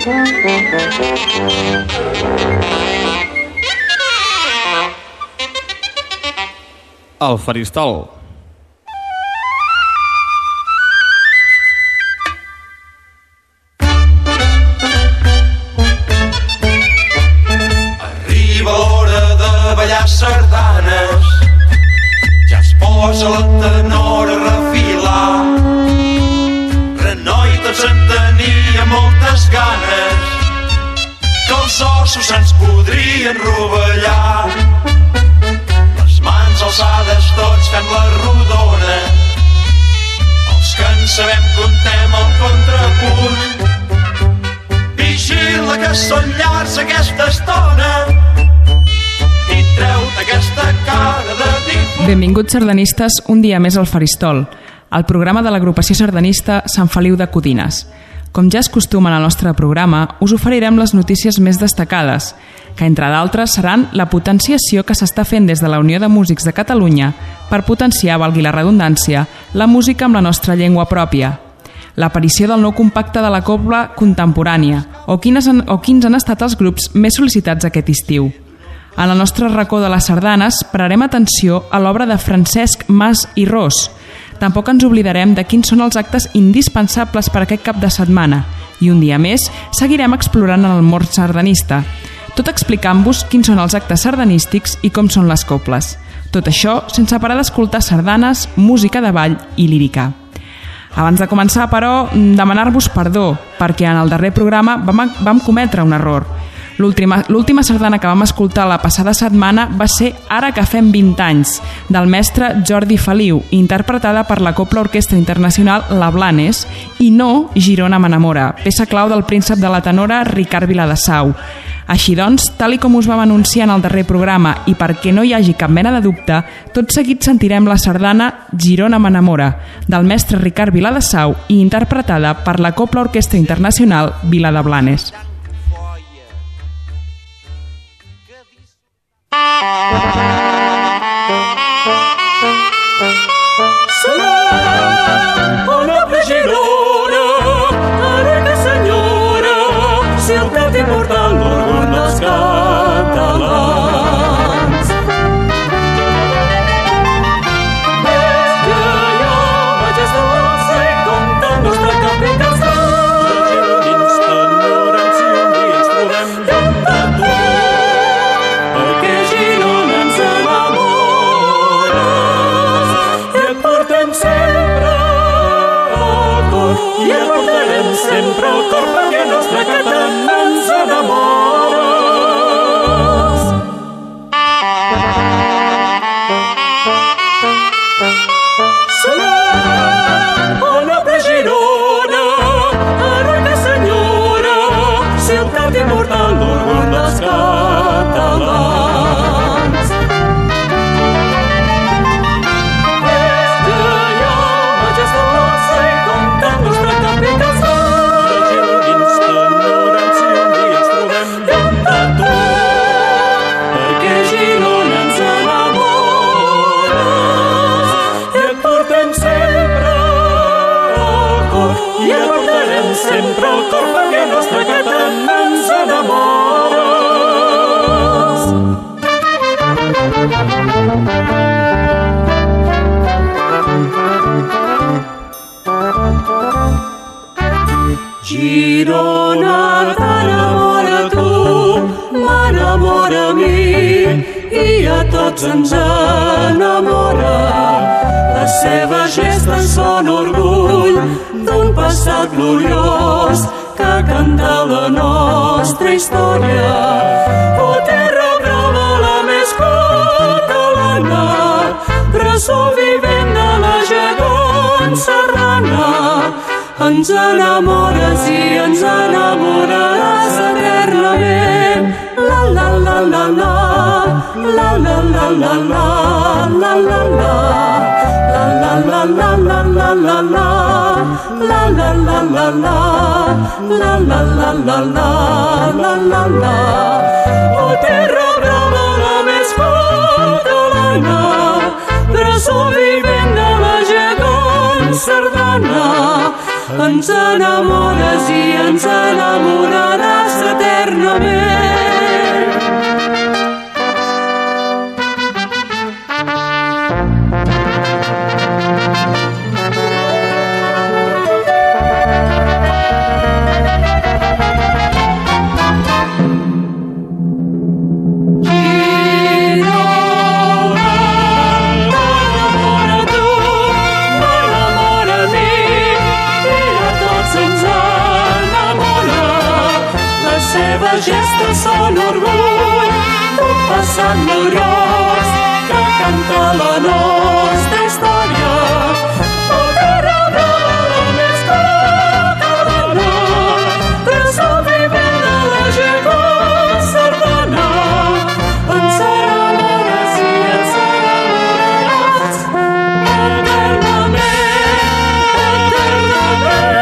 El faristol. Arriba l'hora de ballar sardanes, ja es posa la tenora a refilar. Renoi, tots en tenia moltes ganes, que els ossos se'ns podrien rovellar. Les mans alçades tots fem la rodona, els que en sabem contem el contrapunt. Vigila que són llars aquesta estona i treu-te aquesta cara de difunt. Benvinguts sardanistes un dia més al Faristol, el programa de l'agrupació sardanista Sant Feliu de Codines. Com ja és costum en el nostre programa, us oferirem les notícies més destacades, que entre d'altres seran la potenciació que s'està fent des de la Unió de Músics de Catalunya per potenciar, valgui la redundància, la música amb la nostra llengua pròpia, l'aparició del nou compacte de la cobla contemporània o quins han estat els grups més sol·licitats aquest estiu. En el nostre racó de les sardanes pararem atenció a l'obra de Francesc Mas i Ros. Tampoc ens oblidarem de quins són els actes indispensables per aquest cap de setmana i un dia més seguirem explorant el món sardanista, tot explicant-vos quins són els actes sardanístics i com són les coples. Tot això sense parar d'escoltar sardanes, música de ball i lírica. Abans de començar, però, demanar-vos perdó, perquè en el darrer programa vam cometre un error. L'última sardana que vam escoltar la passada setmana va ser Ara que fem 20 anys, del mestre Jordi Feliu, interpretada per la Copla Orquestra Internacional La Blanes, i no Girona m'enamora, peça clau del príncep de la tenora Ricard Viladesau. Així doncs, tal i com us vam anunciar en el darrer programa i perquè no hi hagi cap mena de dubte, tot seguit sentirem la sardana Girona m'enamora, del mestre Ricard Viladesau i interpretada per la Copla Orquestra Internacional Vila de Blanes. Honorable Girona, ara que senyora, ciutat immortal, l'orgull dels catalans. Des d'allà vaig estar-se comptant nostre capital. Els gironins t'enyorem si un dia ens trobem lluny de tu, perquè Girona ens enamores i et portem sempre al cor, i et portarem sempre al cor, perquè el nostre català ens enamores. Salem, honorable Girona, ara que senyora, ciutat immortal, l'orgull dels catalans. Des d'allà vaig estar-se comptant nostre capital. Els gironins t'enyorem si un dia ens trobem lluny de tu, perquè Girona ens enamores i et portem sempre al cor, i et portarem sempre al cor, perquè el nostre català ens enamores. Girona t'enamora tu, m'enamora a mi, i a tots ens enamora. Les seves gestes són orgull d'un passat gloriós que canta la nostra història. Oh, terra brava, la més catalana, bressó vivent de la gegant serrana. Ens enamores i ens enamoraràs eternament. La la la la la, la la la la la, la la la, la la la la la la la la, la la la la la, la la la la la, la la la. Oh, terra brava, la més catalana, bressó vivent de la gegant sardana. Ens enamores i ens enamoraràs seves gestes són orgull, un passat gloriós que canta la nostra història. O terra brava més que Cardona, ressò vivent de la gent sardana, ens enamores i ens enamoraràs eternament, eternament.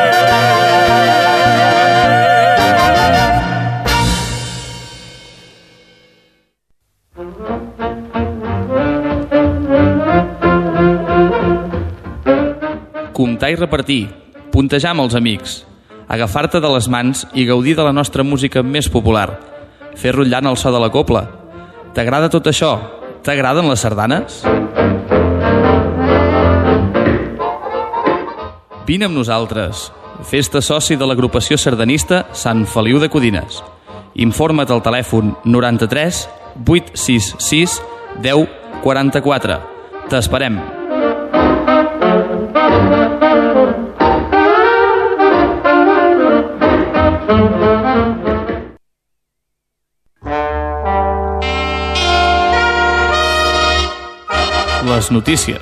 Comptar i repartir, puntejar amb els amics, agafar-te de les mans i gaudir de la nostra música més popular, fer rotllant el so de la copla. T'agrada tot això? T'agraden les sardanes? Vine amb nosaltres. Fes-te soci de l'agrupació sardanista Sant Feliu de Codines. Informa't al telèfon 93 866 10 44. T'esperem. Les notícies.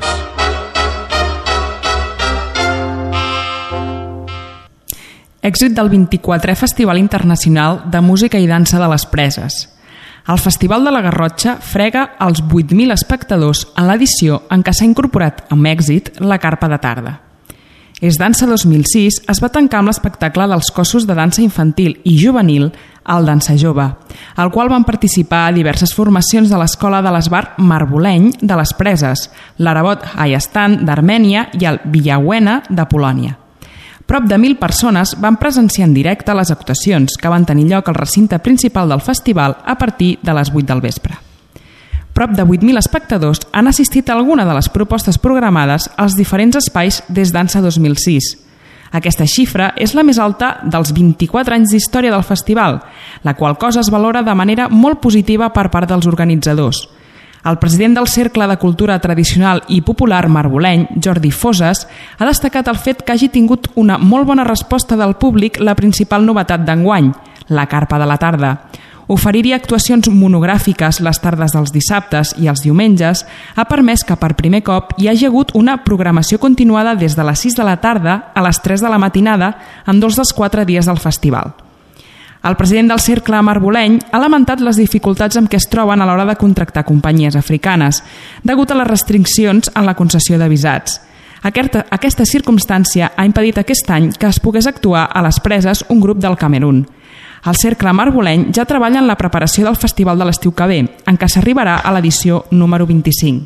Èxit del 24è Festival Internacional de Música i Dansa de les Preses. El Festival de la Garrotxa frega els 8.000 espectadors en l'edició en què s'ha incorporat amb èxit la carpa de tarda. És Dansa 2006 es va tancar amb l'espectacle dels cossos de dansa infantil i juvenil al Dansa Jove, al qual van participar diverses formacions de l'Escola de l'Esbart Marboleny de les Preses, l'Arabot Hayastan d'Armènia i el Villauena de Polònia. Prop de 1.000 persones van presenciar en directe les actuacions que van tenir lloc al recinte principal del festival a partir de les 8 del vespre. Prop de 8.000 espectadors han assistit a alguna de les propostes programades als diferents espais des d'Dansa 2006. Aquesta xifra és la més alta dels 24 anys d'història del festival, la qual cosa es valora de manera molt positiva per part dels organitzadors. El president del Cercle de Cultura Tradicional i Popular Marboleny, Jordi Foses, ha destacat el fet que hagi tingut una molt bona resposta del públic la principal novetat d'enguany, la carpa de la tarda. Oferir-hi actuacions monogràfiques les tardes dels dissabtes i els diumenges ha permès que per primer cop hi hagi hagut una programació continuada des de les 6 de la tarda a les 3 de la matinada en 2 dels 4 dies del festival. El president del Cercle Marboleny ha lamentat les dificultats amb què es troben a l'hora de contractar companyies africanes, degut a les restriccions en la concessió de visats. Aquesta circumstància ha impedit aquest any que es pogués actuar a les Preses un grup del Camerun. El Cercle Marboleny ja treballa en la preparació del festival de l'estiu que ve, en què s'arribarà a l'edició número 25.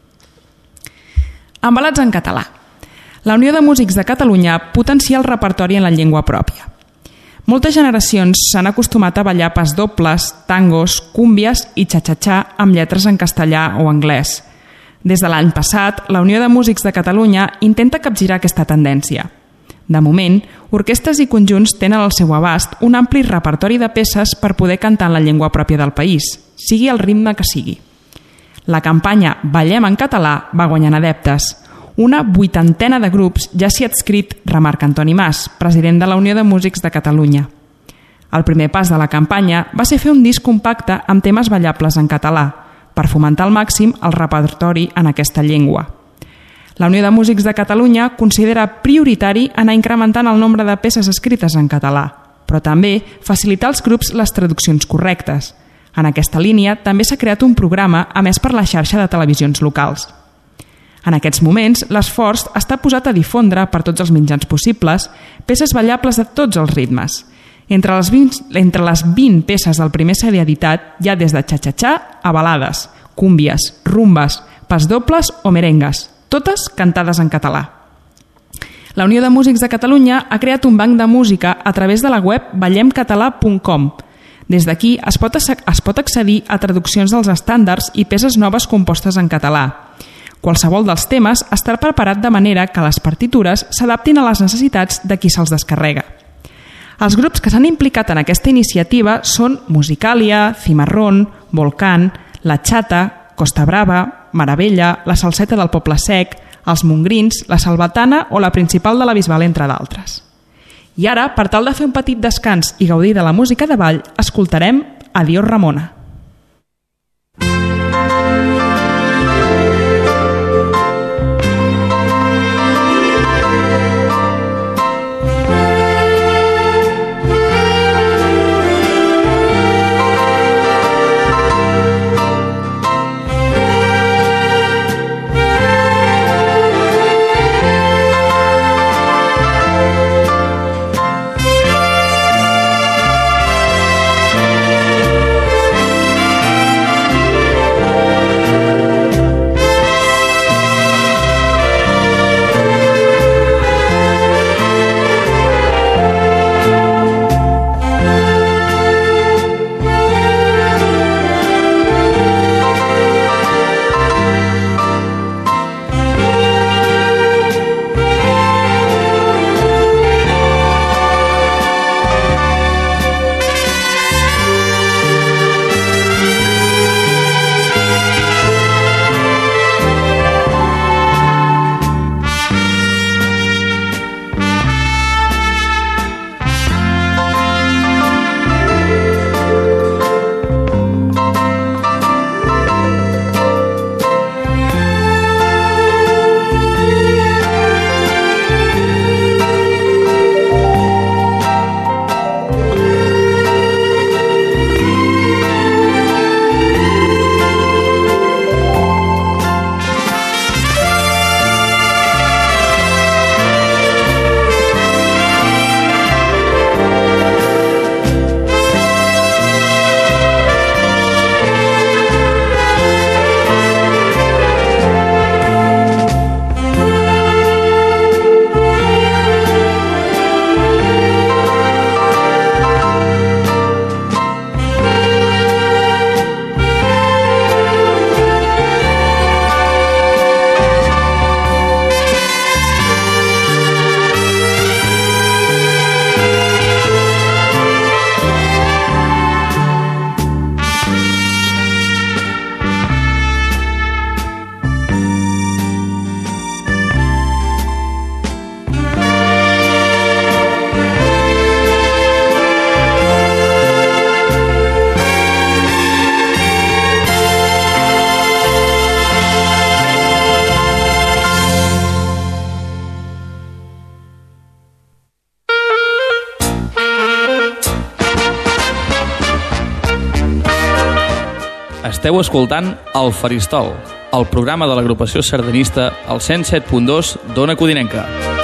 Embalats en català. La Unió de Músics de Catalunya potencia el repertori en la llengua pròpia. Moltes generacions s'han acostumat a ballar pasdobles, tangos, cúmbies i xa-xa-xa amb lletres en castellà o anglès. Des de l'any passat, la Unió de Músics de Catalunya intenta capgirar aquesta tendència. De moment, orquestres i conjunts tenen al seu abast un ampli repertori de peces per poder cantar en la llengua pròpia del país, sigui el ritme que sigui. La campanya Ballem en català va guanyant adeptes. Una 80ena de grups ja s'hi ha adscrit, remarca Antoni Mas, president de la Unió de Músics de Catalunya. El primer pas de la campanya va ser fer un disc compacte amb temes ballables en català, per fomentar al màxim el repertori en aquesta llengua. La Unió de Músics de Catalunya considera prioritari anar incrementant el nombre de peces escrites en català, però també facilitar als grups les traduccions correctes. En aquesta línia també s'ha creat un programa emès per la xarxa de televisions locals. En aquests moments, l'esforç està posat a difondre per tots els mitjans possibles peces ballables de tots els ritmes. Entre les 20 peces del primer CD editat hi ha des de xa-xa-xa a balades, cúmbies, rumbes, pasdobles o merengues, totes cantades en català. La Unió de Músics de Catalunya ha creat un banc de música a través de la web ballemcatalà.com. Des d'aquí es pot accedir a traduccions dels estàndards i peces noves compostes en català. Qualsevol dels temes estarà preparat de manera que les partitures s'adaptin a les necessitats de qui se'ls descarrega. Els grups que s'han implicat en aquesta iniciativa són Musicàlia, Cimarrón, Volcán, La Xata, Costa Brava, Maravella, La Salseta del Poble Sec, Els Mongrins, La Salvatana o la Principal de la Bisbal, entre d'altres. I ara, per tal de fer un petit descans i gaudir de la música de ball, escoltarem Adiós Ramona. Esteu escoltant El Faristol, el programa de l'agrupació sardanista al 107.2 d'Ona Codinenca.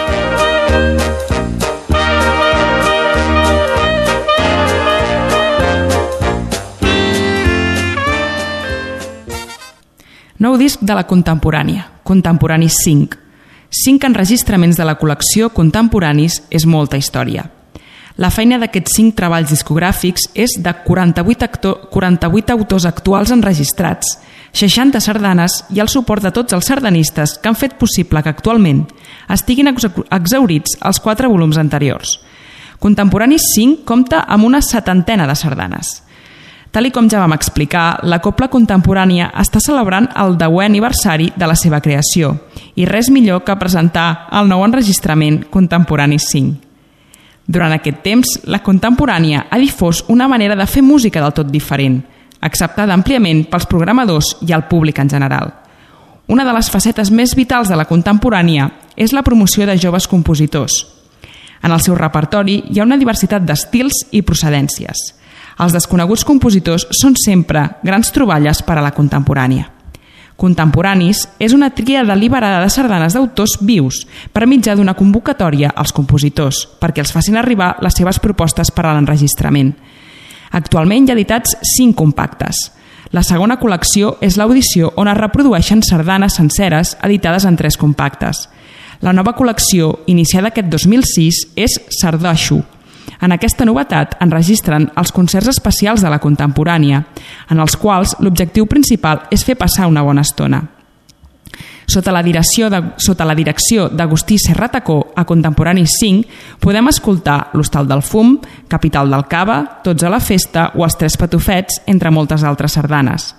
Nou disc de la contemporània, Contemporanis 5. 5 enregistraments de la col·lecció Contemporanis és molta història. La feina d'aquests 5 treballs discogràfics és de 48 autors actuals enregistrats, 60 sardanes i el suport de tots els sardanistes que han fet possible que actualment estiguin exhaurits els 4 volums anteriors. Contemporanis 5 compta amb una 70ena de sardanes. Tal com ja vam explicar, la Cobla Contemporània està celebrant el 10è aniversari de la seva creació i res millor que presentar el nou enregistrament Contemporanis 5. Durant aquest temps, la Contemporània ha difós una manera de fer música del tot diferent, acceptada àmpliament pels programadors i el públic en general. Una de les facetes més vitals de la Contemporània és la promoció de joves compositors. En el seu repertori hi ha una diversitat d'estils i procedències. Els desconeguts compositors són sempre grans troballes per a la Contemporània. Contemporanis és una tria deliberada de sardanes d'autors vius per mitjà d'una convocatòria als compositors perquè els facin arribar les seves propostes per a l'enregistrament. Actualment hi ha editats 5 compactes. La segona col·lecció és l'audició on es reprodueixen sardanes senceres editades en 3 compactes. La nova col·lecció, iniciada aquest 2006, és Sardaixo. En aquesta novetat enregistren els concerts especials de la Contemporània, en els quals l'objectiu principal és fer passar una bona estona. Sota la direcció d'Agustí Serratacó, a Contemporanis 5, podem escoltar L'Hostal del Fum, Capital del Cava, Tots a la Festa o Els Tres Patufets, entre moltes altres sardanes.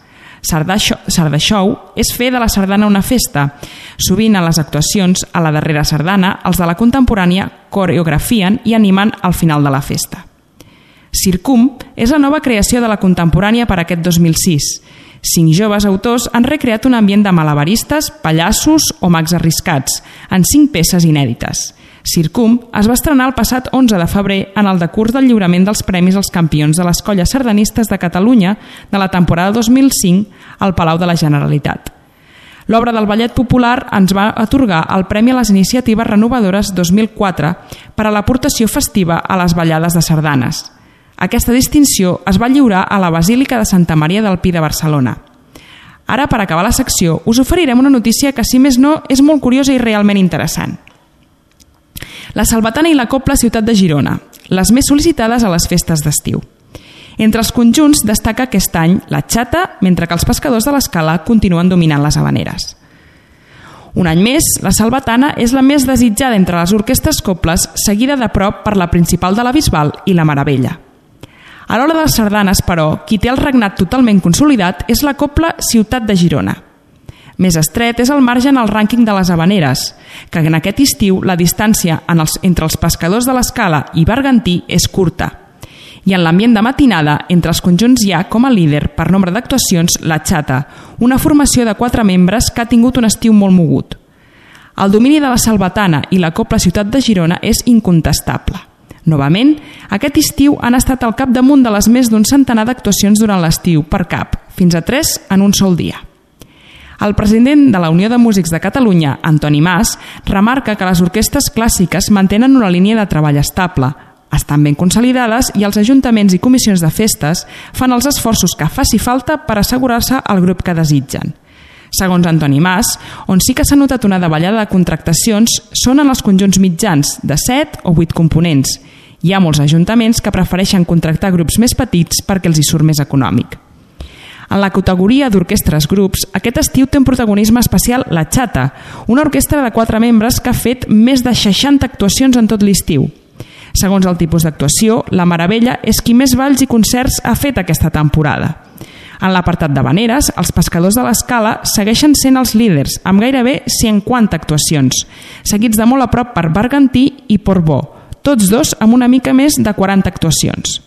Sardà Show és fer de la sardana una festa. Sovint a les actuacions, a la darrera sardana, els de la contemporània coreografien i animen al final de la festa. Circum és la nova creació de la contemporània per aquest 2006. 5 joves autors han recreat un ambient de malabaristes, pallassos o mags arriscats, en 5 peces inèdites. Circum es va estrenar el passat 11 de febrer en el decurs del lliurament dels premis als campions de les colles sardanistes de Catalunya de la temporada 2005 al Palau de la Generalitat. L'obra del ballet popular ens va atorgar el Premi a les Iniciatives Renovadores 2004 per a l'aportació festiva a les ballades de sardanes. Aquesta distinció es va lliurar a la Basílica de Santa Maria del Pi de Barcelona. Ara, per acabar la secció, us oferirem una notícia que, si més no, és molt curiosa i realment interessant. La Salvatana i la Cobla Ciutat de Girona, les més sol·licitades a les festes d'estiu. Entre els conjunts destaca aquest any la Xata, mentre que els pescadors de l'Escala continuen dominant les havaneres. Un any més, la Salvatana és la més desitjada entre les orquestres cobles, seguida de prop per la Principal de la Bisbal i la Meravella. A l'hora de les sardanes, però, qui té el regnat totalment consolidat és la Cobla Ciutat de Girona. Més estret és el marge en el rànquing de les havaneres, que en aquest estiu la distància entre els pescadors de l'Escala i Bergantí és curta. I en l'ambient de matinada, entre els conjunts hi ha com a líder per nombre d'actuacions la Xata, una formació de 4 membres que ha tingut un estiu molt mogut. El domini de la Salvatana i la Cobla Ciutat de Girona és incontestable. Novament, aquest estiu han estat al capdamunt de les més d'un centenar d'actuacions durant l'estiu per cap, fins a 3 en un sol dia. El president de la Unió de Músics de Catalunya, Antoni Mas, remarca que les orquestres clàssiques mantenen una línia de treball estable, estan ben consolidades i els ajuntaments i comissions de festes fan els esforços que faci falta per assegurar-se el grup que desitgen. Segons Antoni Mas, on sí que s'ha notat una davallada de contractacions són en els conjunts mitjans, de 7 o 8 components. Hi ha molts ajuntaments que prefereixen contractar grups més petits perquè els hi surt més econòmic. En la categoria d'orquestres grups, aquest estiu té un protagonisme especial la Xata, una orquestra de 4 membres que ha fet més de 60 actuacions en tot l'estiu. Segons el tipus d'actuació, la Meravella és qui més balls i concerts ha fet aquesta temporada. En l'apartat d'havaneres, els pescadors de l'Escala segueixen sent els líders, amb gairebé 50 actuacions, seguits de molt a prop per Bergantí i Portbó, tots dos amb una mica més de 40 actuacions.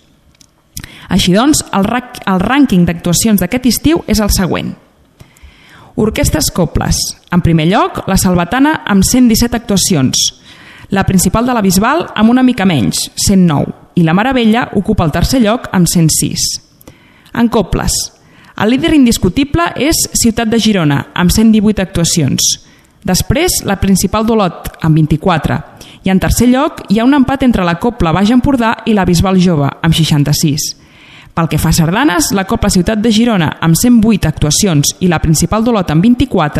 Així doncs, el rànquing d'actuacions d'aquest estiu és el següent. Orquestres cobles. En primer lloc, la Salvatana amb 117 actuacions. La Principal de la Bisbal amb una mica menys, 109. I la Meravella ocupa el tercer lloc amb 106. En cobles. El líder indiscutible és Ciutat de Girona, amb 118 actuacions. Després, la Principal d'Olot, amb 24. I en tercer lloc, hi ha un empat entre la Cobla Baix Empordà i la Bisbal Jove, amb 66. Pel que fa a sardanes, la Cobla Ciutat de Girona, amb 108 actuacions, i la Principal d'Olot, amb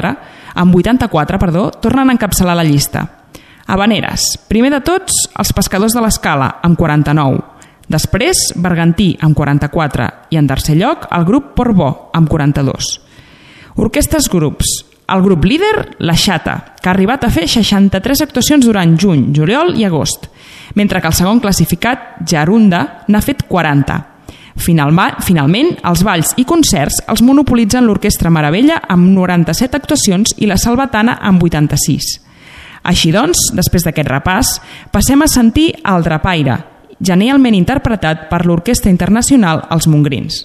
84, tornen a encapçalar la llista. Havaneres. Primer de tots, els pescadors de l'Escala, amb 49. Després, Bergantí, amb 44. I en tercer lloc, el grup Portbó, amb 42. Orquestres grups. El grup líder, la Xata, que ha arribat a fer 63 actuacions durant juny, juliol i agost, mentre que el segon classificat, Jarunda, n'ha fet 40. Finalment, els balls i concerts els monopolitzen l'Orquestra Meravella amb 97 actuacions i la Salvatana amb 86. Així doncs, després d'aquest repàs, passem a sentir el Drapaire, genialment interpretat per l'Orquestra Internacional Els Mongrins.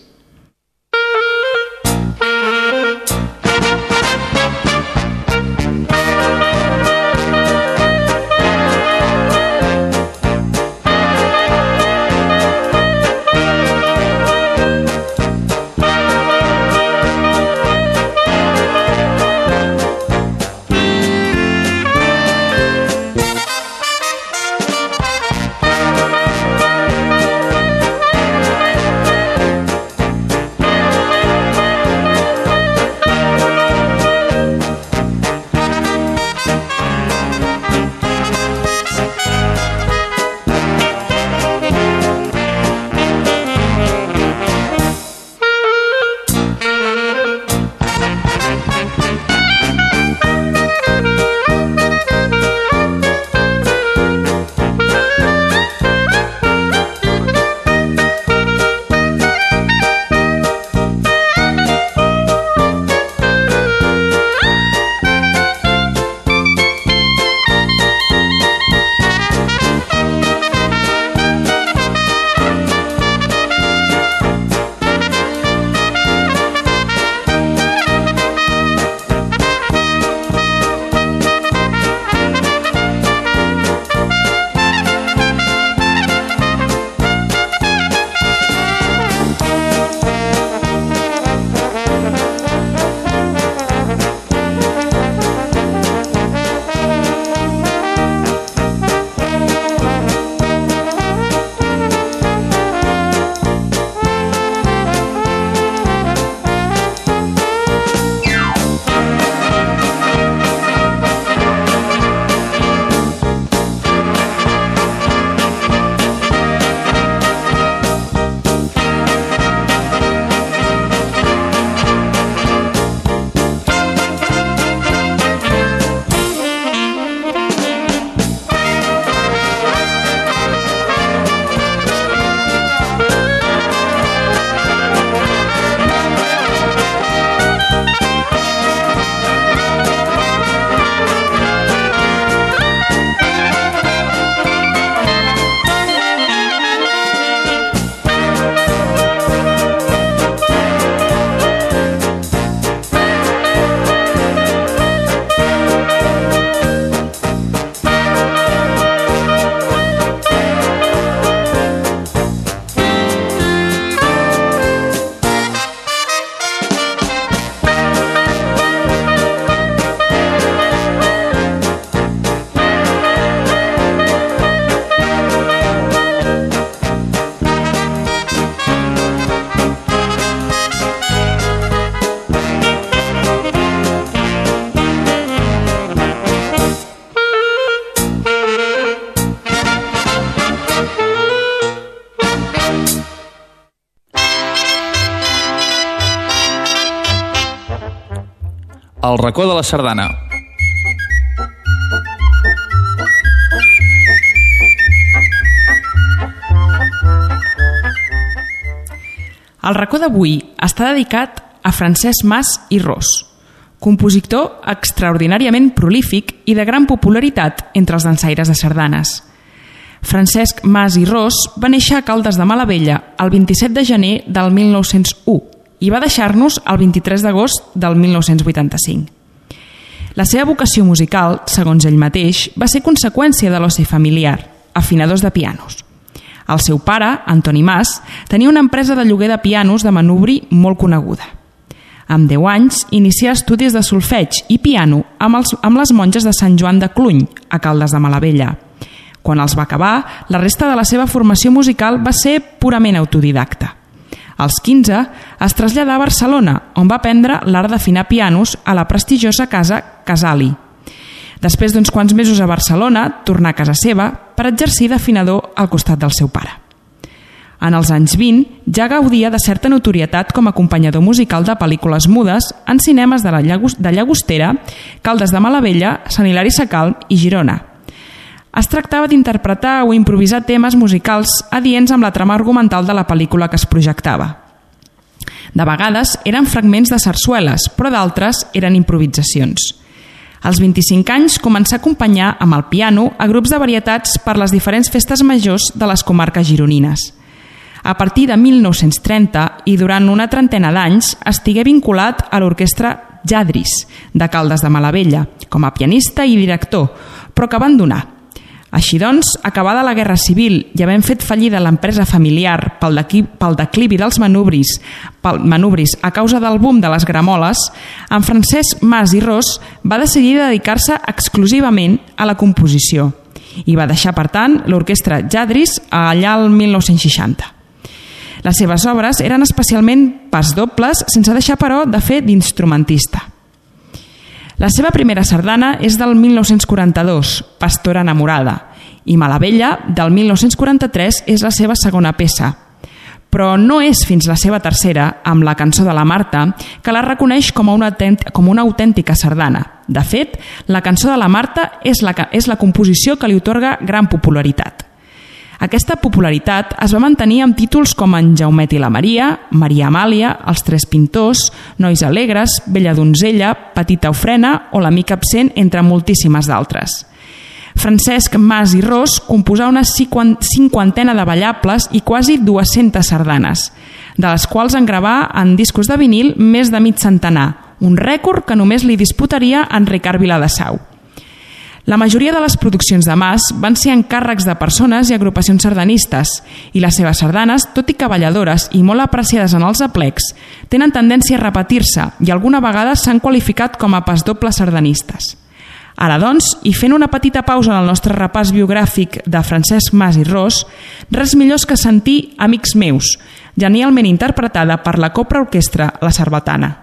El racó de la sardana. El racó d'avui està dedicat a Francesc Mas i Ros, compositor extraordinàriament prolífic i de gran popularitat entre els dansaires de sardanes. Francesc Mas i Ros va néixer a Caldes de Malavella el 27 de gener del 1901 i va deixar-nos el 23 d'agost del 1985. La seva vocació musical, segons ell mateix, va ser conseqüència de l'oci familiar, afinadors de pianos. El seu pare, Antoni Mas, tenia una empresa de lloguer de pianos de manubri molt coneguda. Amb 10 anys, inicià estudis de solfeig i piano amb les monges de Sant Joan de Cluny, a Caldes de Malavella. Quan els va acabar, la resta de la seva formació musical va ser purament autodidacta. Als 15, es traslladà a Barcelona, on va aprendre l'art d'afinar pianos a la prestigiosa casa Casali. Després d'uns quants mesos a Barcelona, tornà a casa seva per exercir d'afinador al costat del seu pare. En els anys 20, ja gaudia de certa notorietat com a acompanyador musical de pel·lícules mudes en cinemes de Llagostera, Caldes de Malavella, Sant Hilari Sacalm i Girona. Es tractava d'interpretar o improvisar temes musicals adients amb la trama argumental de la pel·lícula que es projectava. De vegades eren fragments de sarsueles, però d'altres eren improvisacions. Als 25 anys començà a acompanyar amb el piano a grups de varietats per les diferents festes majors de les comarques gironines. A partir de 1930 i durant una trentena d'anys estigué vinculat a l'orquestra Jadris de Caldes de Malavella com a pianista i director, però que abandonà. Així doncs, acabada la Guerra Civil i havent fet fallida l'empresa familiar pel declivi dels manubris a causa del boom de les gramoles, en Francesc Mas i Ros va decidir dedicar-se exclusivament a la composició i va deixar, per tant, l'orquestra Jadris allà al 1960. Les seves obres eren especialment pasdobles, sense deixar, però, de fer d'instrumentista. La seva primera sardana és del 1942, Pastora enamorada, i Malavella, del 1943, és la seva segona peça. Però no és fins la seva tercera, amb la cançó de la Marta, que la reconeix com una autèntica sardana. De fet, la cançó de la Marta és la composició que li atorga gran popularitat. Aquesta popularitat es va mantenir amb títols com En Jaumet i la Maria, Maria Amàlia, Els Tres Pintors, Nois Alegres, Bella Donzella, Petita Ofrena o L'Amic Absent, entre moltíssimes d'altres. Francesc Mas i Ros composà una cinquantena de ballables i quasi 200 sardanes, de les quals en gravà en discos de vinil més de mig centenar, un rècord que només li disputaria en Ricard Viladesau. La majoria de les produccions de Mas van ser encàrrecs de persones i agrupacions sardanistes i les seves sardanes, tot i que balladores i molt apreciades en els aplecs, tenen tendència a repetir-se i alguna vegada s'han qualificat com a pasdobles sardanistes. Ara, doncs, i fent una petita pausa en el nostre repàs biogràfic de Francesc Mas i Ros, res millor que sentir Amics meus, genialment interpretada per la Copra Orquestra La Sarbatana.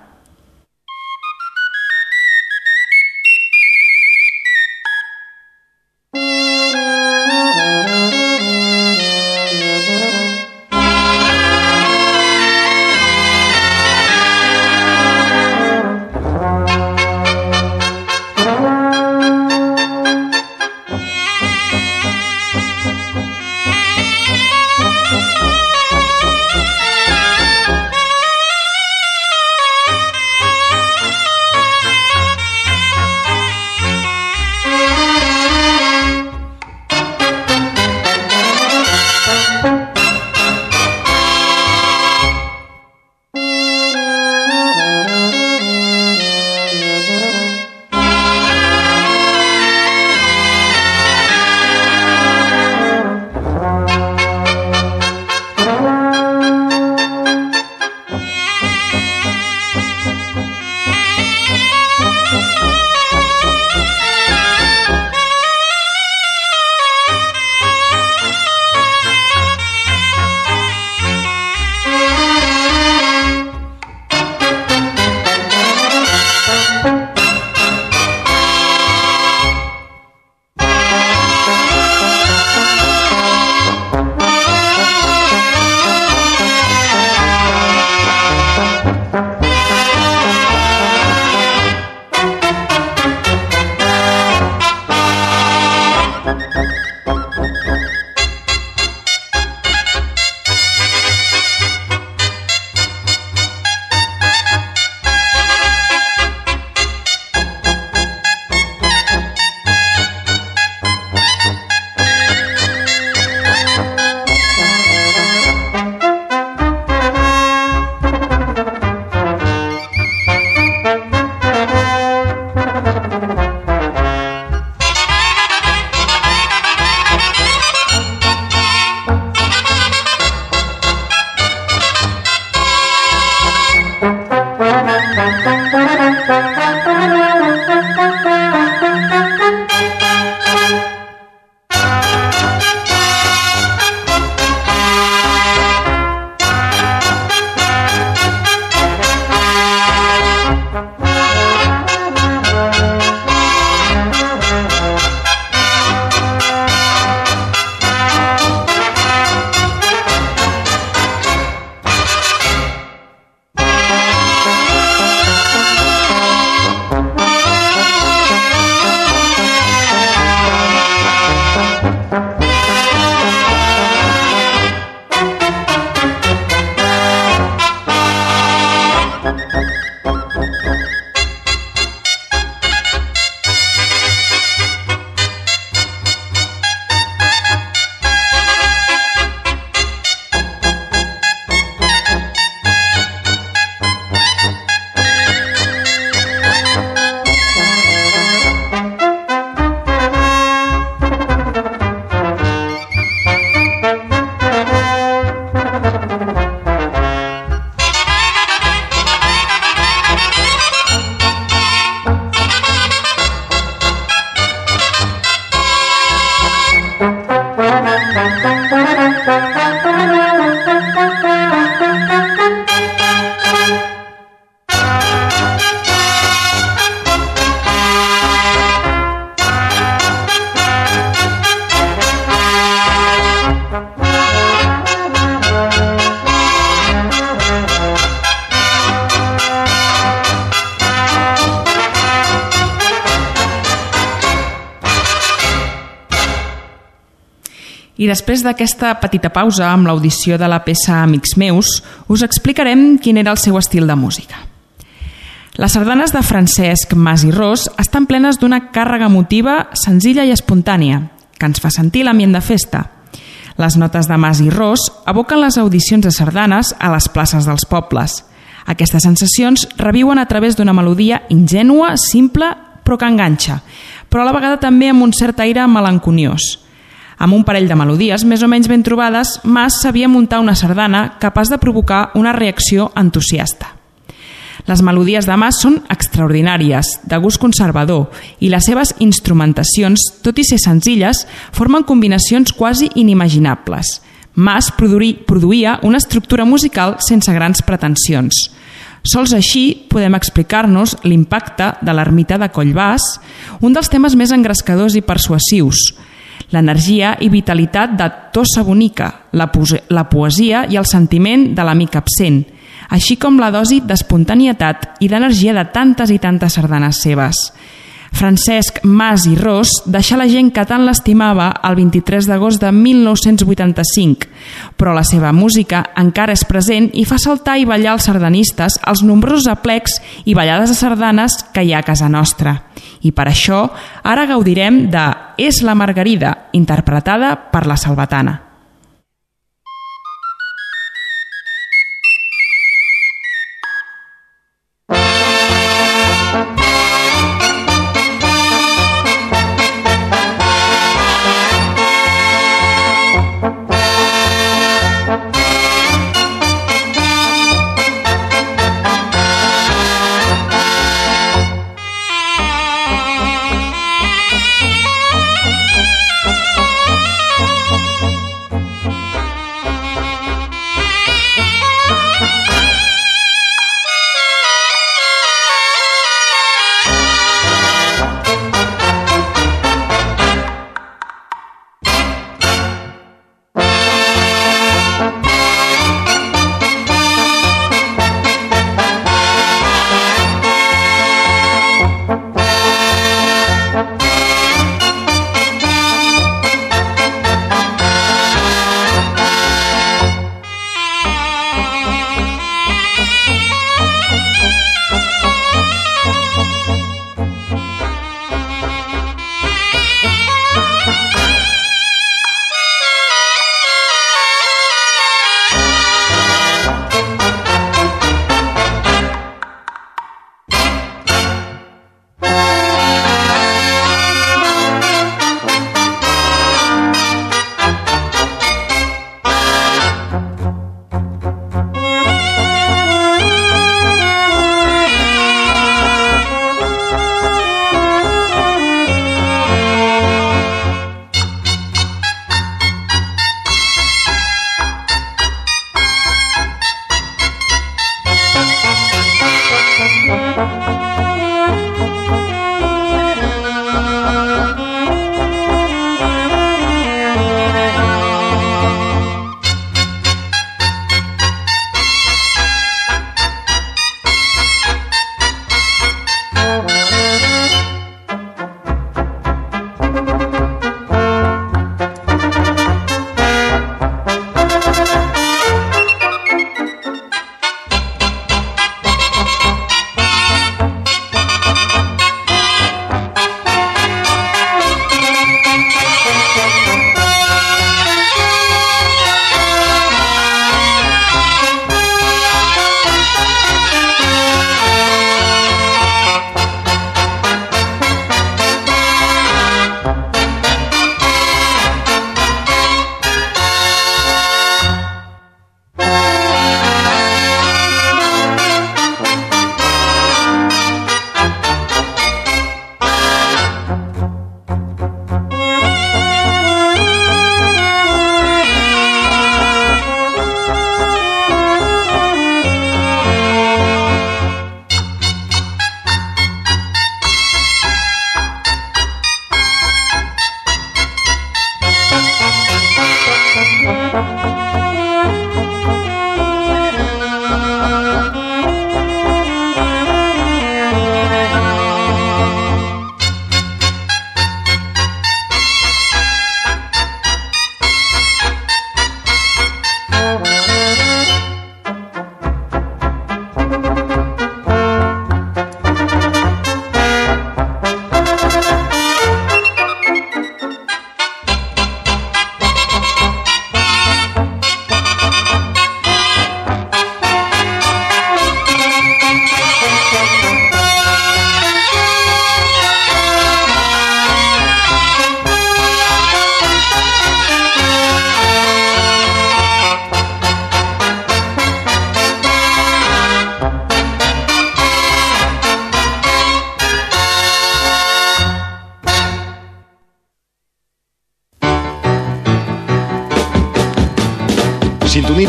I després d'aquesta petita pausa amb l'audició de la peça Amics meus, us explicarem quin era el seu estil de música. Les sardanes de Francesc Mas i Ros estan plenes d'una càrrega emotiva senzilla i espontània, que ens fa sentir l'ambient de festa. Les notes de Mas i Ros evoquen les audicions de sardanes a les places dels pobles. Aquestes sensacions reviuen a través d'una melodia ingènua, simple, però que enganxa, però a la vegada també amb un cert aire melanconiós. Amb un parell de melodies més o menys ben trobades, Mas sabia muntar una sardana capaç de provocar una reacció entusiasta. Les melodies de Mas són extraordinàries, de gust conservador, i les seves instrumentacions, tot i ser senzilles, formen combinacions quasi inimaginables. Mas produïa una estructura musical sense grans pretensions. Sols així podem explicar-nos l'impacte de l'ermita de Collbàs, un dels temes més engrescadors i persuasius, l'energia i vitalitat de Tossa Bonica, la poesia i el sentiment de l'amic absent, així com la dosi d'espontanietat i d'energia de tantes i tantes sardanes seves. Francesc Mas i Ros deixà la gent que tant l'estimava el 23 d'agost de 1985, però la seva música encara és present i fa saltar i ballar els sardanistes als nombrosos aplecs i ballades de sardanes que hi ha a casa nostra. I per això ara gaudirem de És la Margarida, interpretada per la Salvatana.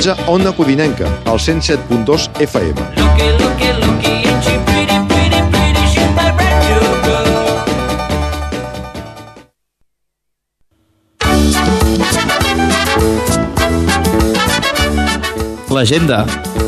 Sintonitza Ona Codinenca, al 107.2 FM. L'agenda.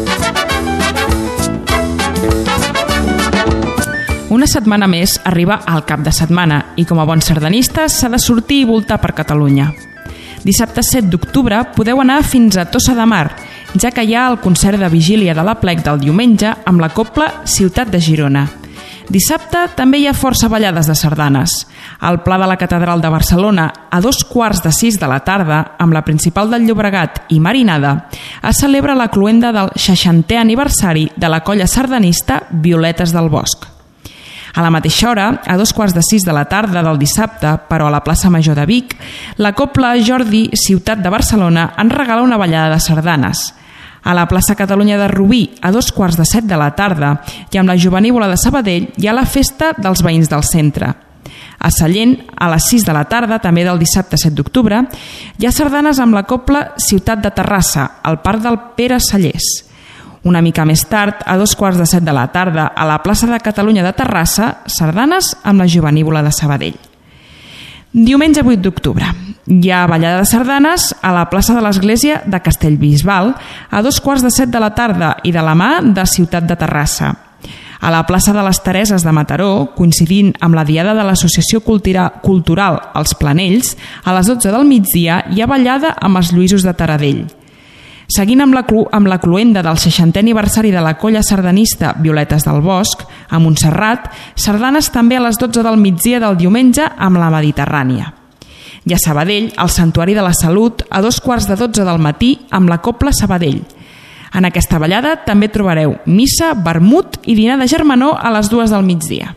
Una setmana més arriba al cap de setmana i com a bons sardanistes s'ha de sortir i voltar per Catalunya. Dissabte 7 d'octubre podeu anar fins a Tossa de Mar, ja que hi ha el concert de vigília de l'Aplec del diumenge amb la cobla Ciutat de Girona. Dissabte també hi ha força ballades de sardanes. Al Pla de la Catedral de Barcelona, a 5:45 de la tarda, amb la principal del Llobregat i Marinada, es celebra la cloenda del 60è aniversari de la colla sardanista Violetes del Bosc. A la mateixa hora, a 5:45 de la tarda del dissabte, però a la plaça Major de Vic, la cobla Jordi Ciutat de Barcelona ens regala una ballada de sardanes. A la plaça Catalunya de Rubí, a 2:15 de la tarda, i amb la Jovenívola de Sabadell, hi ha la festa dels veïns del centre. A Sallent, a les 6 de la tarda, també del dissabte 7 d'octubre, hi ha sardanes amb la cobla Ciutat de Terrassa, al Parc del Pere Sallés. Una mica més tard, a 2:15 de la tarda, a la plaça de Catalunya de Terrassa, sardanes amb la Jovenívola de Sabadell. Diumenge 8 d'octubre, hi ha ballada de sardanes a la plaça de l'Església de Castellbisbal a 2:15 de la tarda i de la mà de Ciutat de Terrassa. A la plaça de les Tereses de Mataró, coincidint amb la diada de l'Associació Cultural Els Planells, a les 12 del migdia hi ha ballada amb els Lluïsos de Taradell. Seguint amb la cloenda del 60è aniversari de la colla sardanista Violetes del Bosc, a Montserrat, sardanes també a les 12 del migdia del diumenge amb la Mediterrània. I a Sabadell, al Santuari de la Salut, a 2:15 del matí amb la cobla Sabadell. En aquesta ballada també trobareu missa, vermut i dinar de germanor a les 2 del migdia.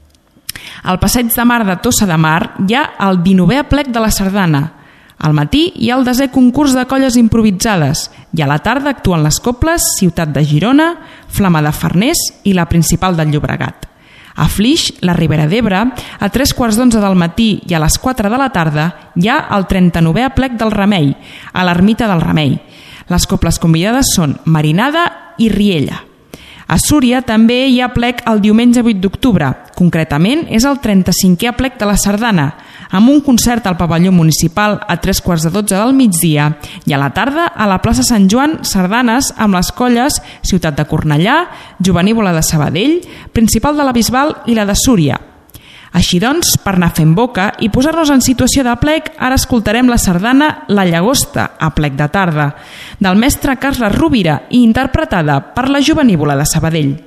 Al Passeig de Mar de Tossa de Mar hi ha el 19è aplec de la sardana. Al matí hi ha el 10è concurs de colles improvisades i a la tarda actuen les cobles Ciutat de Girona, Flama de Farners i la principal del Llobregat. A Flix, la Ribera d'Ebre, a 3:15 del matí i a les 4 de la tarda hi ha el 39è aplec del Remei, a l'Ermita del Remei. Les cobles convidades són Marinada i Riella. A Súria també hi ha aplec el diumenge 8 d'octubre, concretament és el 35è aplec de la sardana, amb un concert al pavelló municipal a 3:15 del migdia i a la tarda a la plaça Sant Joan sardanes amb les colles Ciutat de Cornellà, Jovenívola de Sabadell, Principal de la Bisbal i la de Súria. Així doncs, per anar fent boca i posar-nos en situació d'aplec, ara escoltarem la sardana La Llagosta, aplec de tarda, del mestre Carles Rovira i interpretada per la Jovenívola de Sabadell.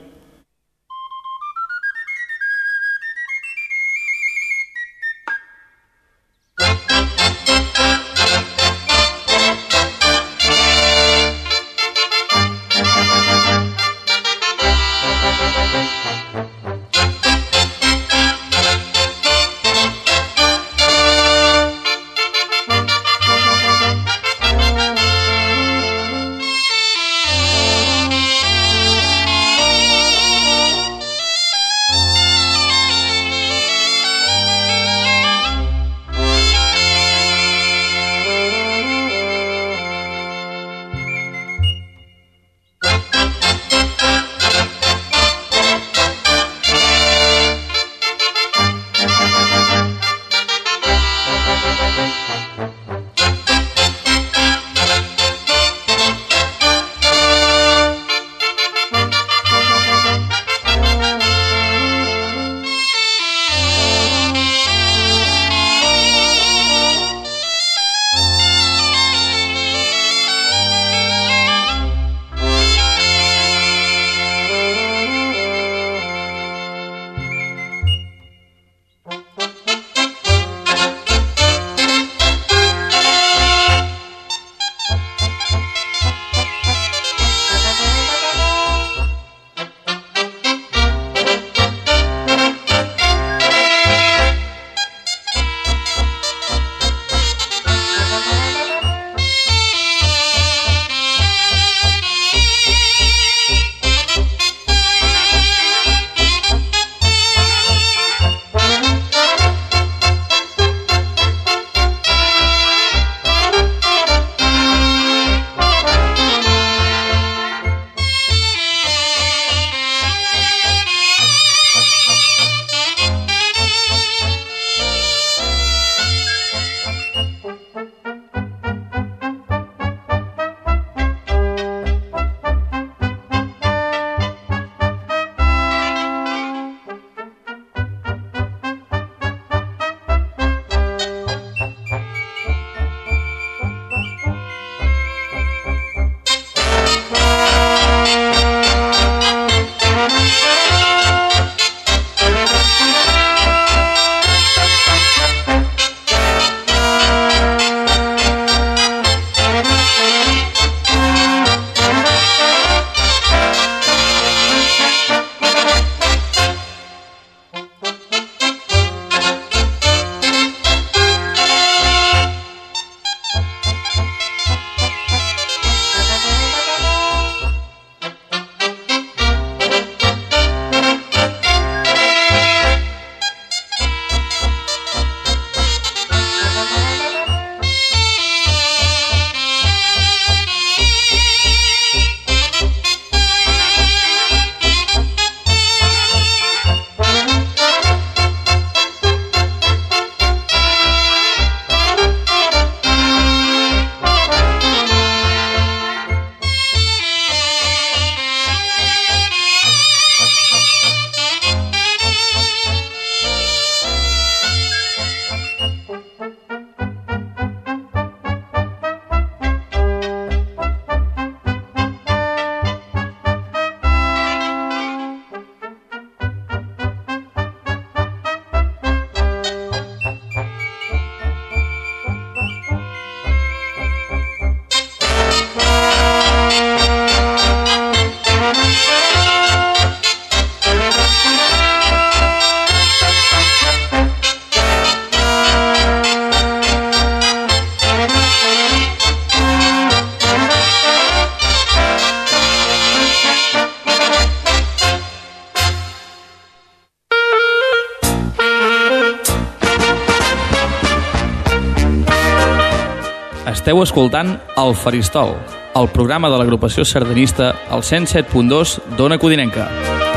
Esteu escoltant El Faristol, el programa de l'agrupació sardanista al 107.2 d'Ona Codinenca.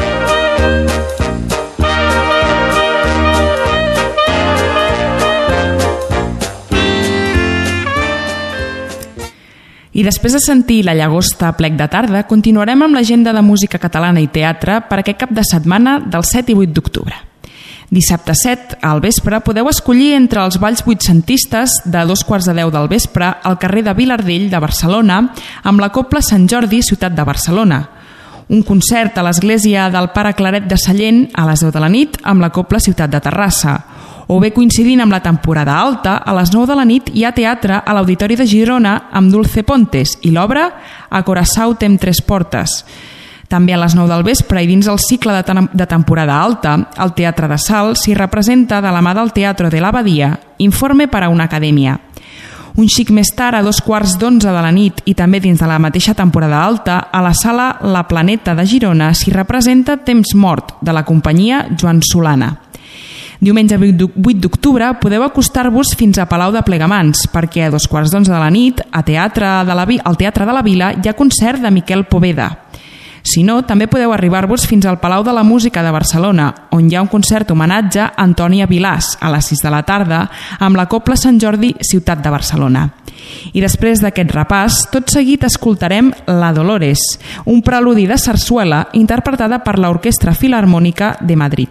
I després de sentir La llagosta plec de tarda, continuarem amb l'agenda de música catalana i teatre per aquest cap de setmana del 7 i 8 d'octubre. Dissabte 7, al vespre, podeu escollir entre els balls vuitcentistes de 2:15 del vespre al carrer de Vilardell de Barcelona amb la Cobla Sant Jordi, ciutat de Barcelona. Un concert a l'església del Pare Claret de Sallent a les 10 de la nit amb la Cobla Ciutat de Terrassa. O bé coincidint amb la temporada alta, a les 9 de la nit hi ha teatre a l'Auditori de Girona amb Dulce Pontes i l'obra Acoraçau tem tres portes. També a les 9 del vespre i dins el cicle de temporada alta, al Teatre de Salt s'hi representa de la mà del Teatro de l'Abadia Informe per a una acadèmia. Un xic més tard, a 11:15 de la nit i també dins de la mateixa temporada alta, a la sala La Planeta de Girona s'hi representa Temps mort, de la companyia Joan Solana. Diumenge 8 d'octubre podeu acostar-vos fins a Palau de Plegamans perquè a 2:15 de la nit al Teatre de la Vila hi ha concert de Miquel Poveda. Si no, també podeu arribar-vos fins al Palau de la Música de Barcelona, on hi ha un concert homenatge a Antònia Vilàs a les 6 de la tarda amb la Cobla Sant Jordi, ciutat de Barcelona. I després d'aquest repàs, tot seguit escoltarem La Dolores, un preludi de sarsuela interpretada per l'Orquestra Filarmònica de Madrid.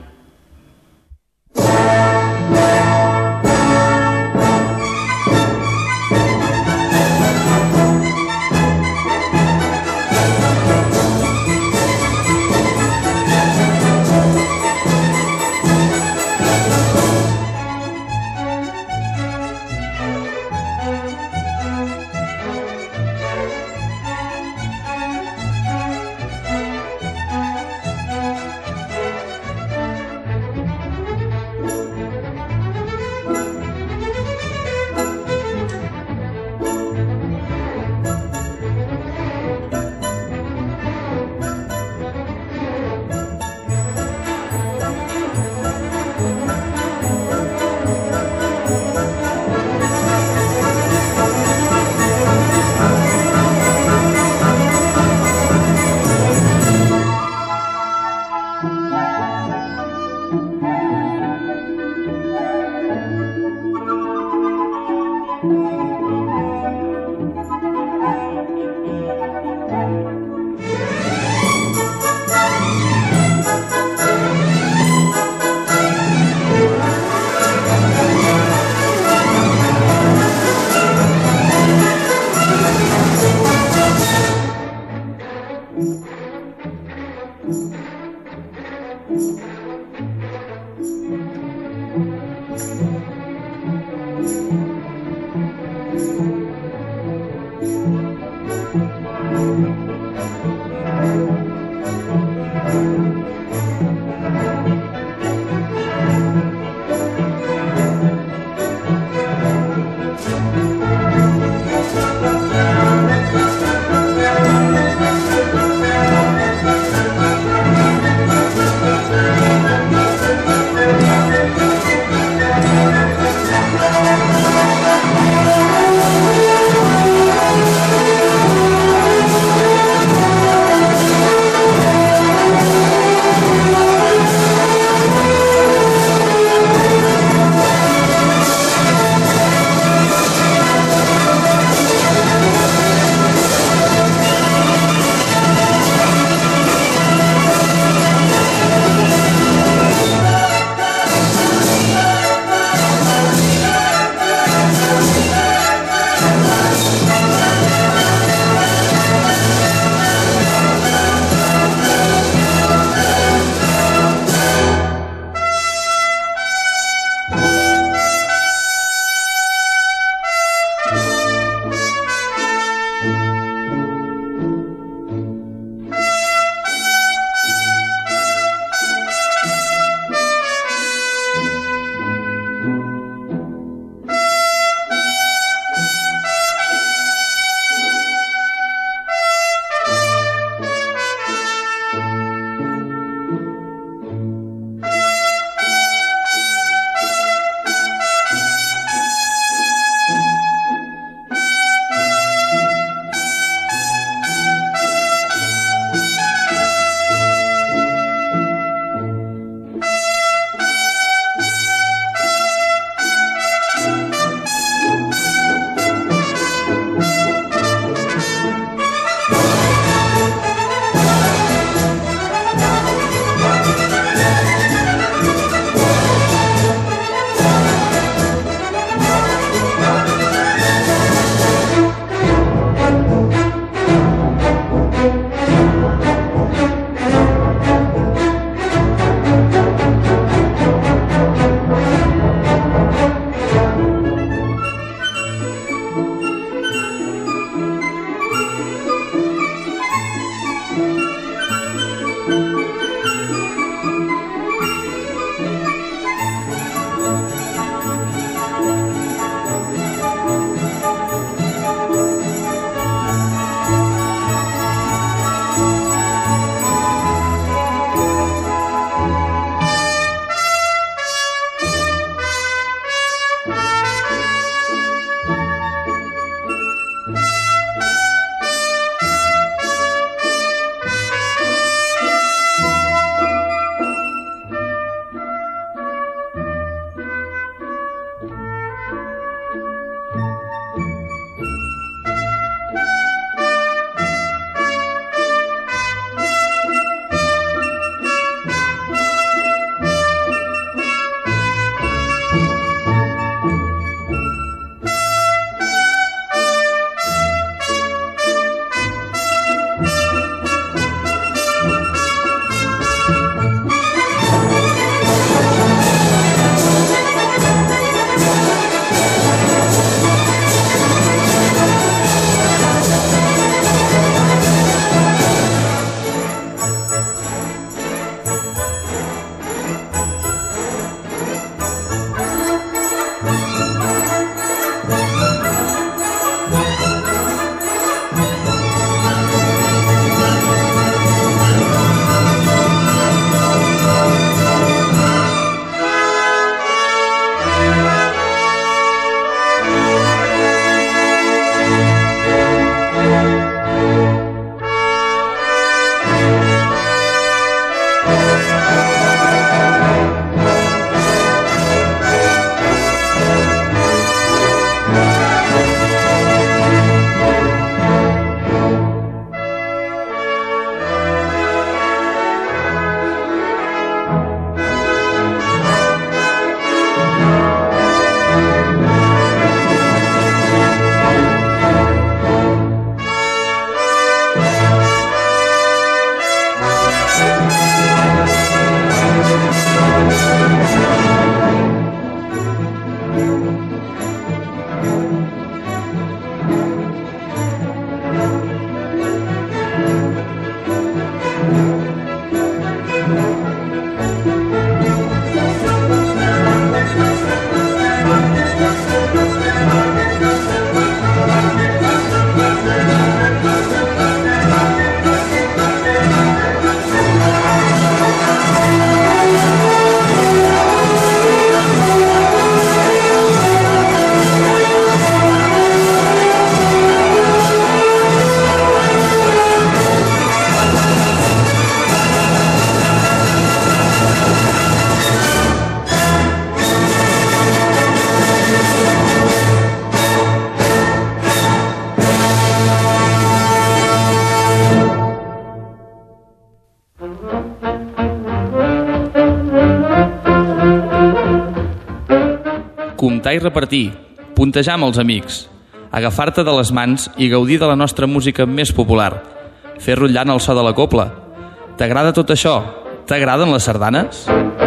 comptar i repartir, puntejar amb els amics, agafar-te de les mans i gaudir de la nostra música més popular, fer rotllant el so de la copla. T'agrada tot això? T'agraden les sardanes?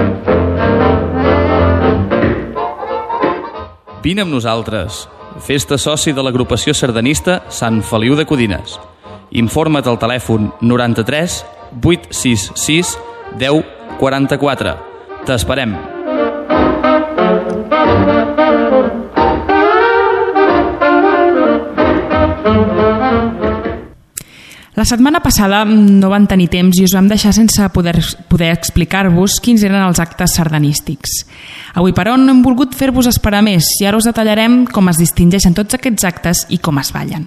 Vine amb nosaltres. Fes-te soci de l'agrupació sardanista Sant Feliu de Codines. Informa't al telèfon 93 866 10 44. T'esperem. La setmana passada no van tenir temps i us vam deixar sense poder explicar-vos quins eren els actes sardanístics. Avui, però, no hem volgut fer-vos esperar més i ara us detallarem com es distingeixen tots aquests actes i com es ballen.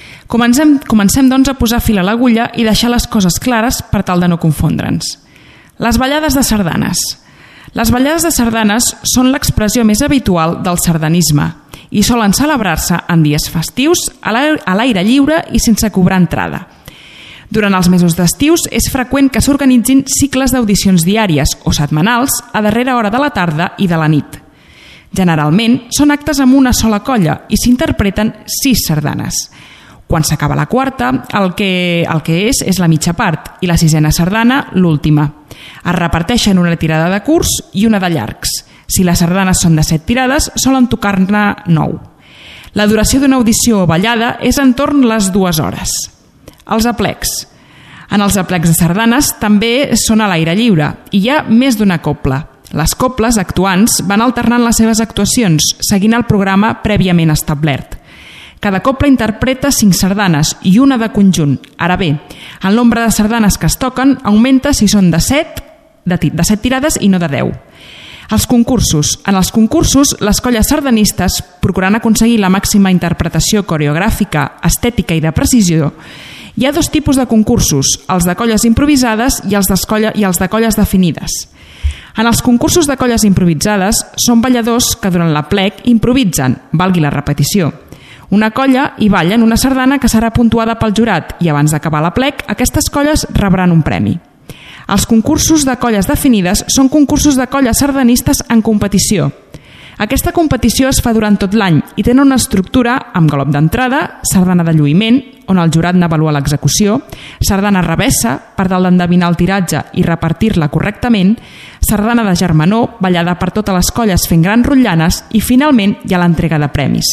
Comencem, doncs, a posar fil a l'agulla i deixar les coses clares per tal de no confondre'ns. Les ballades de sardanes. Les ballades de sardanes són l'expressió més habitual del sardanisme i solen celebrar-se en dies festius, a l'aire lliure i sense cobrar entrada. Durant els mesos d'estius és freqüent que s'organitzin cicles d'audicions diàries o setmanals a darrera hora de la tarda i de la nit. Generalment són actes amb una sola colla i s'interpreten 6 sardanes. Quan s'acaba la quarta, el que és la mitja part i la 6a sardana, l'última. Es reparteixen una tirada de curts i una de llargs. Si les sardanes són de 7 tirades, solen tocar-ne 9. La duració d'una audició o ballada és entorn les 2 hores. Els aplecs. En els aplecs de sardanes també són a l'aire lliure i hi ha més d'una copla. Les coples actuants van alternant les seves actuacions, seguint el programa prèviament establert. Cada copla interpreta 5 sardanes i una de conjunt. Ara bé, el nombre de sardanes que es toquen augmenta si són de 7 tirades i no de 10. Els concursos. En els concursos, les colles sardanistes, procurant aconseguir la màxima interpretació coreogràfica, estètica i de precisió, hi ha 2 tipus de concursos, els de colles improvisades i els de colles definides. En els concursos de colles improvisades són balladors que durant l'aplec improvisen, valgui la repetició. Una colla hi ballen una sardana que serà puntuada pel jurat i abans d'acabar l'aplec aquestes colles rebran un premi. Els concursos de colles definides són concursos de colles sardanistes en competició. Aquesta competició es fa durant tot l'any i tenen una estructura amb galop d'entrada, sardana de lluïment, on el jurat n'avalua l'execució, sardana revessa, per tal d'endevinar el tiratge i repartir-la correctament, sardana de germanor, ballada per totes les colles fent grans rotllanes i, finalment, hi ha l'entrega de premis.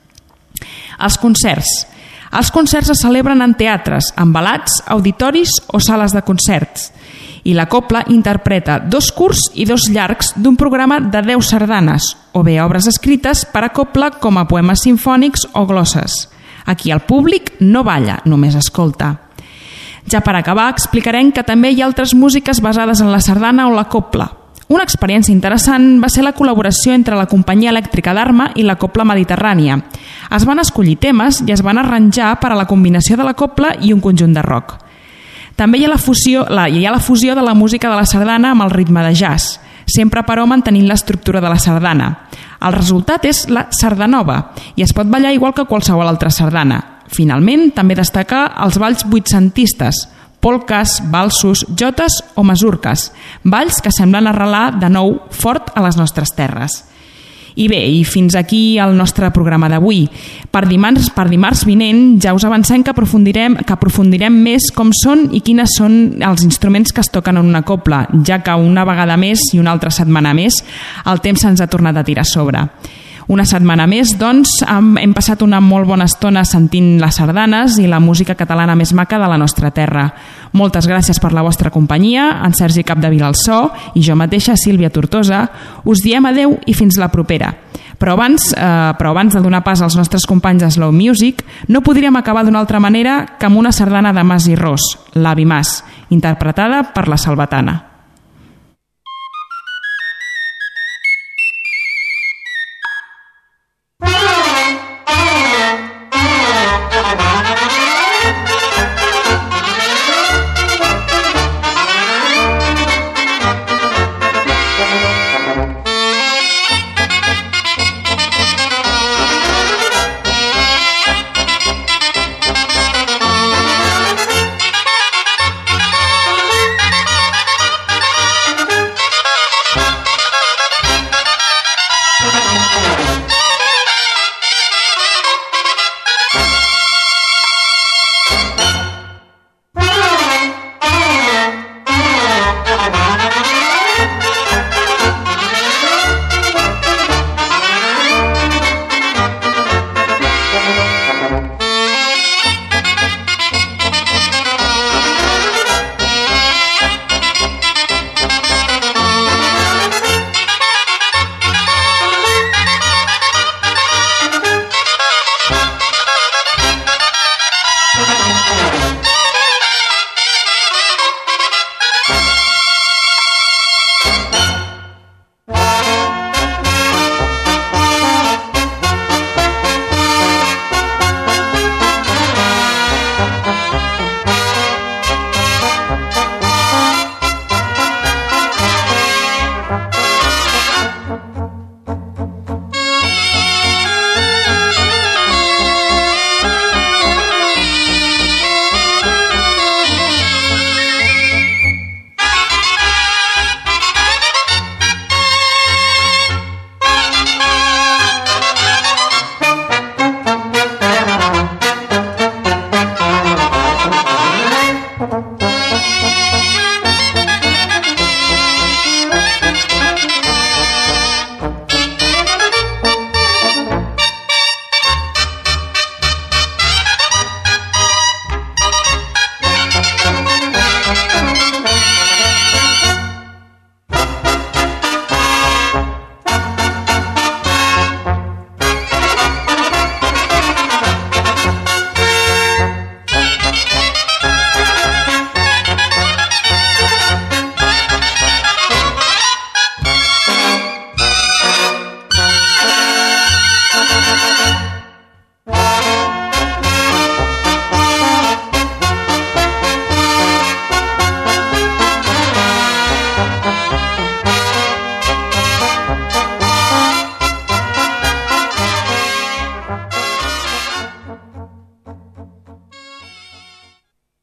Els concerts. Els concerts es celebren en teatres, en balats, auditoris o sales de concerts. I la copla interpreta 2 curts i 2 llargs d'un programa de 10 sardanes, o bé obres escrites per a copla com a poemes simfònics o glosses. Aquí el públic no balla, només escolta. Ja per acabar, explicarem que també hi ha altres músiques basades en la sardana o la copla. Una experiència interessant va ser la col·laboració entre la Companyia Elèctrica d'Arma i la Copla Mediterrània. Es van escollir temes i es van arranjar per a la combinació de la copla i un conjunt de rock. També hi ha la fusió de la música de la sardana amb el ritme de jazz, sempre però mantenint l'estructura de la sardana. El resultat és la sardanova i es pot ballar igual que qualsevol altra sardana. Finalment, també destacar els balls vuitcentistes, polques, valsos, jotes o masurques, balls que semblen arrelar de nou fort a les nostres terres. I bé, i fins aquí el nostre programa d'avui. Per dimarts vinent ja us avancem que aprofundirem més com són i quines són els instruments que es toquen en una copla, ja que una vegada més i una altra setmana més el temps se'ns ha tornat a tirar a sobre. Una setmana més, doncs, hem passat una molt bona estona sentint les sardanes i la música catalana més maca de la nostra terra. Moltes gràcies per la vostra companyia, en Sergi Capdevila al so i jo mateixa, Sílvia Tortosa, us diem adeu i fins la propera. Però abans de donar pas als nostres companys de Slow Music, no podríem acabar d'una altra manera que amb una sardana de Mas i Ros, l'Avi Mas, interpretada per la Salvatana.